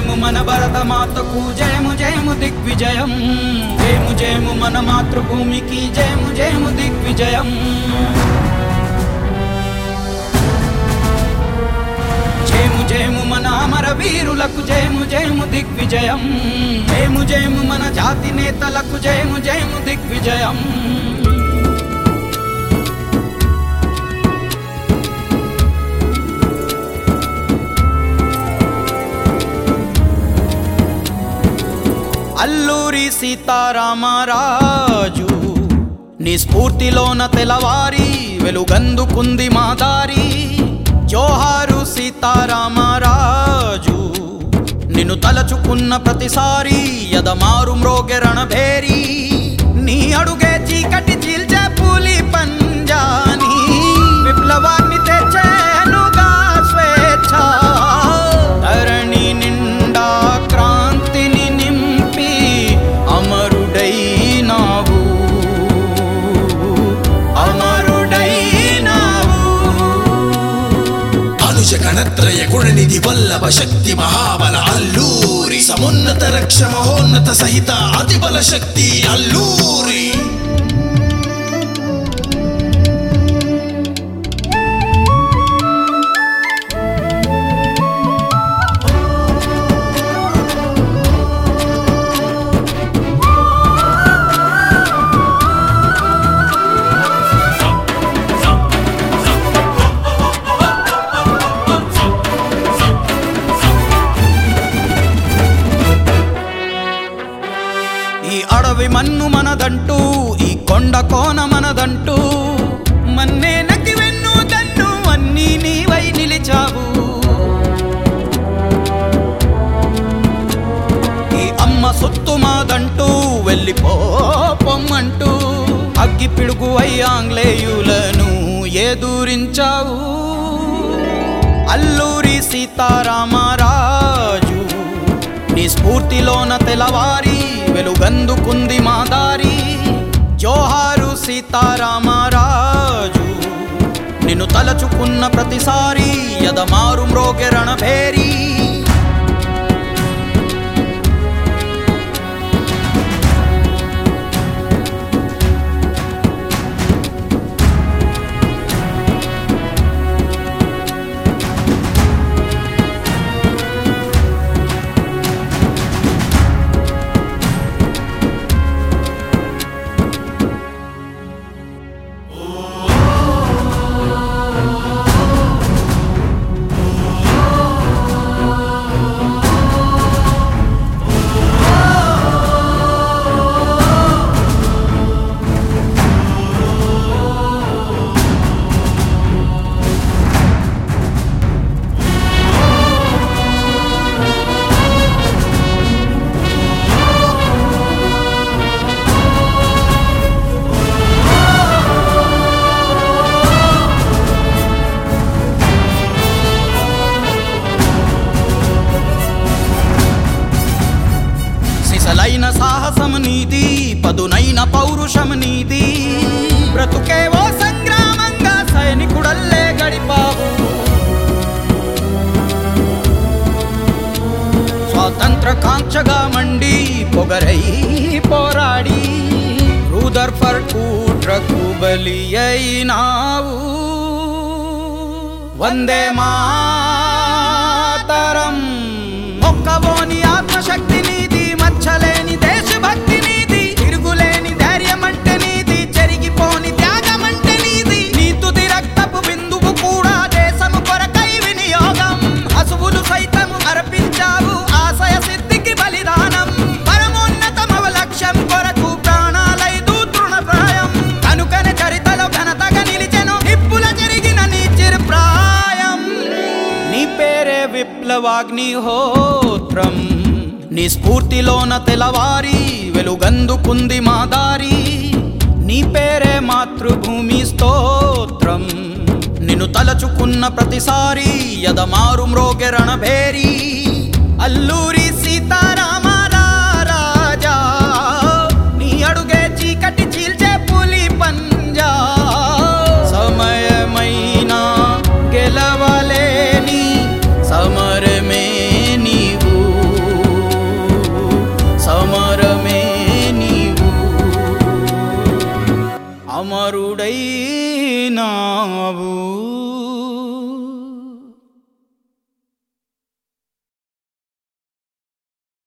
జయము మన భరతమాతకు జయము జయము దిగ్విజయం జయము జయము మన మాతృభూమికి జయము జయము దిగ్విజయం జయము జయము మన అమర వీరులకు జయము జయము దిగ్విజయం జయము జయము మన జాతి నేతలకు జయము జయము దిగ్విజయం అల్లూరి సీతారామరాజు నీ స్ఫూర్తిలోన తెలవారి వెలుగందుకుంది మా దారి జోహారు సీతారామరాజు నిన్ను తలచుకున్న ప్రతిసారి యదమారు మ్రోగె రణభేరి నీ అడుగే చీకటి చీల్చే పూలి పంజాని విప్లవాన్ని తెచ్చేనుగా స్వేచ్ఛ ధరణి నిండా క్రాంతిని నింపి అమరుడైనావు గణత్రయ గుణనిధి వల్లభ శక్తి మహాబల అల్లూరి సమున్నత రక్ష మహోన్నత సహిత అతిబల శక్తి అల్లూరి అడవి మన్ను మనదంటూ ఈ కొండ కోన మనదంటూ మన్నే నకి వెన్ను దన్ను అన్నీ నీవై నిలిచావు ఈ అమ్మ సొత్తు మాదంటూ వెళ్ళిపోమ్మంటూ అగ్గి పిడుగు ఆంగ్లేయులను ఎదురించావు అల్లూరి సీతారామరాజు నీ స్ఫూర్తిలోన తెలవారి వెలుగందుకుంది మా దారి జోహారు సీతారామరాజు నిన్ను తలచుకున్న ప్రతిసారి యదమారు మ్రోగె రణభేరి సిసలైన సాహసం నీది పదునైన పౌరుషం నీది బ్రతుకే ఓ సంగ్రామంగా సైనికుడల్లే గడిపావు స్వాతంత్ర కాంక్షగా మండి పొగరై పోరాడి రూదర్ఫర్డ్ కుట్రకు బలి అయినావు వందే మాతరం మొక్కబోని ఆత్మశక్తి నీది మచ్చలేని దేశభక్తి నీది తిరుగులేని ధైర్యం అంటే నీది చెరిగిపోని త్యాగం అంటే నీది నీ తుది రక్తపు బిందువు కూడా దేశము కొరకై వినియోగం అసువులు సైతం అర్పించావు ఆశయ సిద్ధికి బలిదానం పరమోన్నతమవ లక్ష్యం కొరకు ప్రాణాలైదు తృణప్రాయం కనుకనే చరితలో ఘనతగా నిలిచెను నిప్పుల జరిగిన నీ చిరప్రాయం నీ పేరే విప్లవాగ్నిహోత్రం నీ స్ఫూర్తిలోన తెలవారి వెలుగందుకుంది మా దారి నీ పేరే మాతృభూమి స్తోత్రం నిన్ను తలచుకున్న ప్రతిసారి యదమారు మ్రోగె రణభేరి అల్లూరి సీతారామరాజా నీ అడుగే చీకటి చీల్చే పులి పంజా సమయమైనా గెలవలేని సమరమే నీవు అమరుడైనావు.